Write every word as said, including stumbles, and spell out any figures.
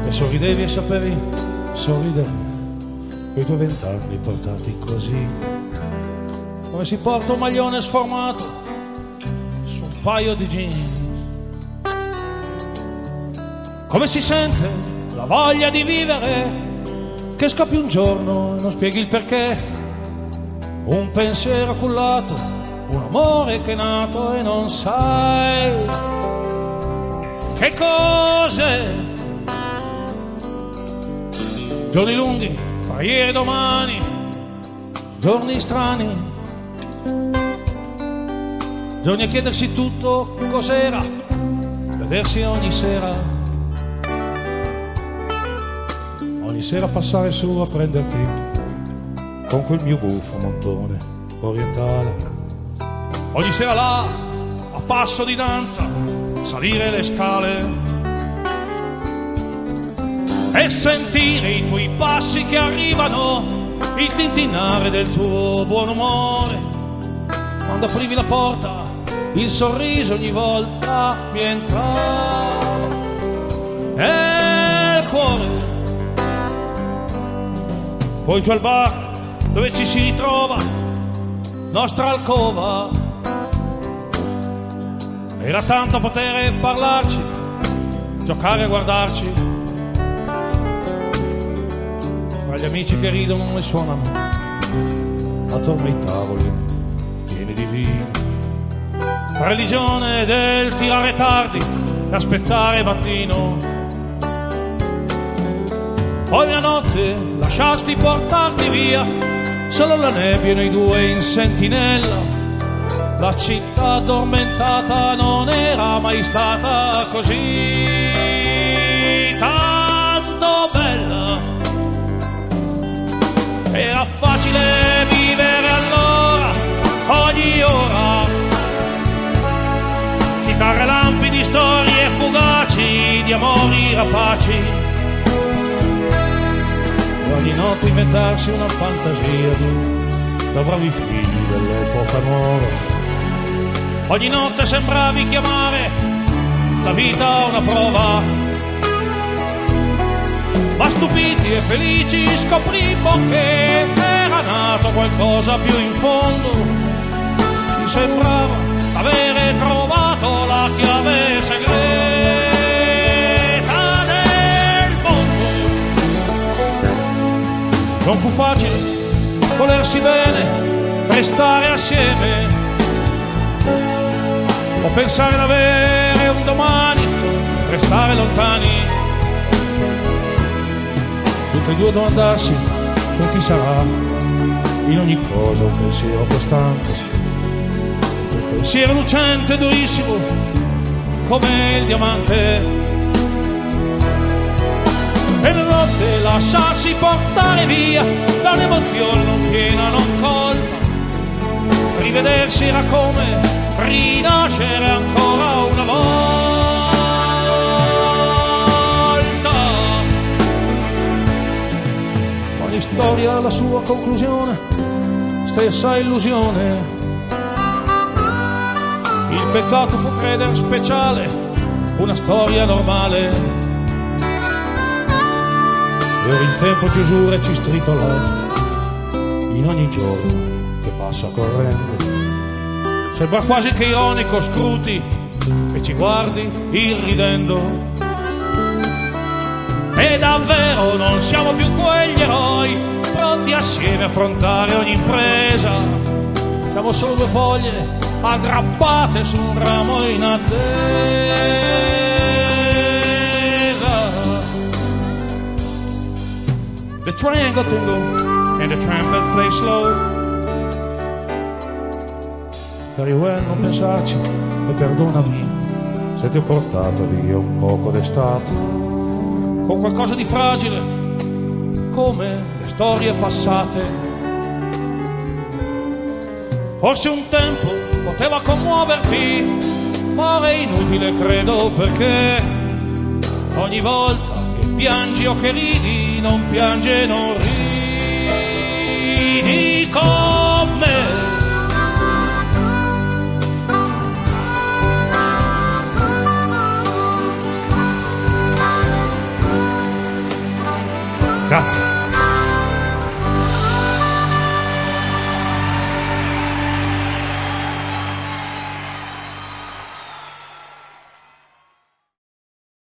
e sorridevi e sapevi sorridere, quei tuoi vent'anni portati così, come si porta un maglione sformato su un paio di jeans, come si sente la voglia di vivere che scoppi un giorno e non spieghi il perché, un pensiero cullato, un amore che è nato e non sai che cos'è. Giorni lunghi, fra ieri e domani, giorni strani, giorni a chiedersi tutto cos'era, vedersi ogni sera, ogni sera passare su a prenderti con quel mio buffo montone orientale, ogni sera là, a passo di danza, salire le scale e sentire i tuoi passi che arrivano, il tintinnare del tuo buon umore, quando aprivi la porta, il sorriso ogni volta mi entrava nel cuore. Poi giù al bar dove ci si ritrova, nostra alcova, era tanto potere parlarci, giocare a guardarci, tra gli amici che ridono e suonano attorno ai tavoli pieni di vino, religione del tirare tardi e aspettare mattino, poi una notte lasciasti portarti via, solo la nebbia e noi due in sentinella, la città addormentata non era mai stata così tanto bella. Era facile vivere allora, ogni ora, citare lampi di storie fugaci, di amori rapaci, e ogni notte inventarsi una fantasia da bravi figli dell'epoca nuova. Ogni notte sembravi chiamare la vita una prova, ma stupiti e felici scoprimmo che era nato qualcosa più in fondo. Ci sembrava avere trovato la chiave segreta del mondo. Non fu facile volersi bene, restare assieme, o pensare di avere un domani, restare lontani. Tutti e due domandarsi con chi sarà, in ogni cosa un pensiero costante, un pensiero lucente e durissimo come il diamante, e la notte lasciarsi portare via da un'emozione non piena, non colpa, rivedersi era come rinascere ancora una volta. Ogni storia ha la sua conclusione, stessa illusione. Il peccato fu credere speciale, una storia normale. E ora il tempo chiusura e ci stritolò in ogni giorno che passa correndo. Sembra quasi che ironico scruti e ci guardi irridendo. E davvero non siamo più quegli eroi pronti assieme a affrontare ogni impresa. Siamo solo due foglie aggrappate su un ramo in attesa. The triangle tingle and the trumpet play slow. Very well, non pensarci e perdonami se ti ho portato via un poco d'estate con qualcosa di fragile come le storie passate. Forse un tempo poteva commuoverti, ma ora è inutile credo, perché ogni volta che piangi o che ridi, non piange, non ridi con me. Grazie.